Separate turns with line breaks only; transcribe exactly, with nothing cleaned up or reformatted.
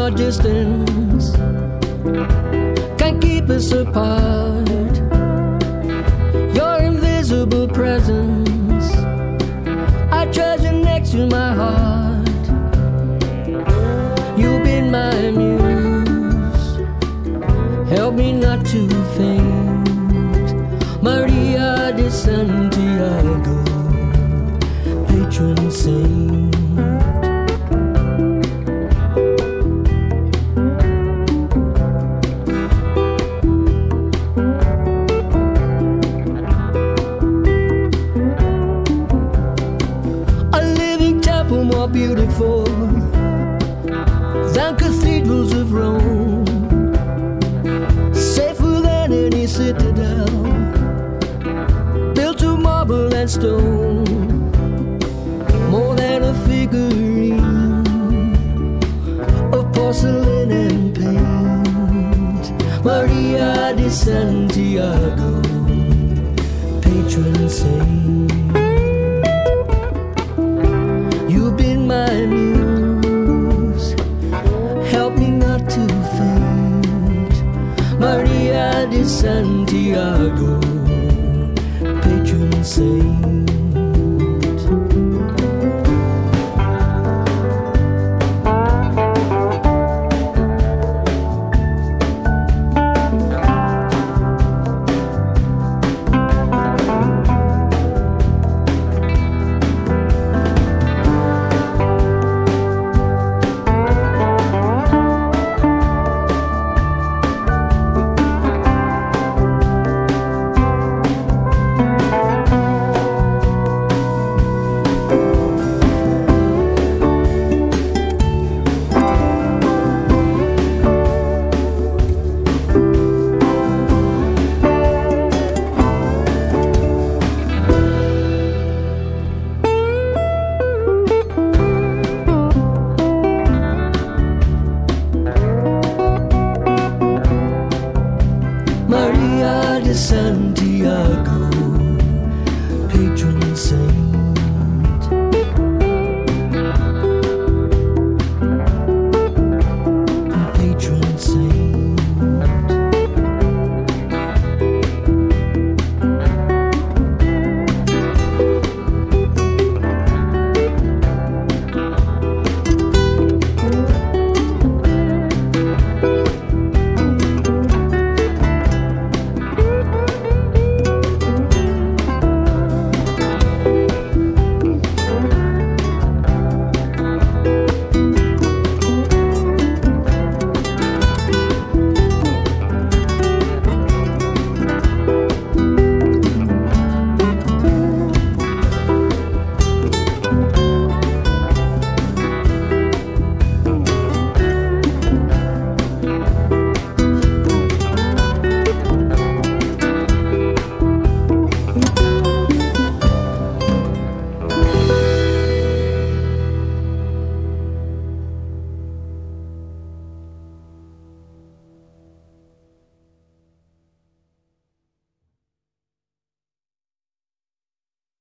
our distance can't keep us apart. Your invisible presence I treasure next to my heart. You've been my muse, help me not to faint. Maria de Santiago, patron saint. Beautiful than cathedrals of Rome, safer than any citadel built of marble and stone, more than a figurine of porcelain and paint. Maria de Santiago, patron saint. My muse, help me not to faint. Maria de Santiago, patron saint.